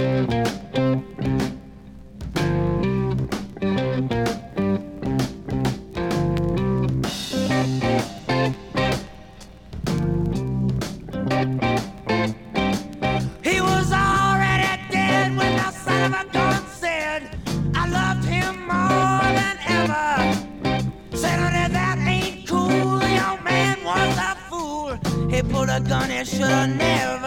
He was already dead when the son of a gun said, I loved him more than ever. Said, honey, that ain't cool. The young man was a fool. He pulled a gun he should have never.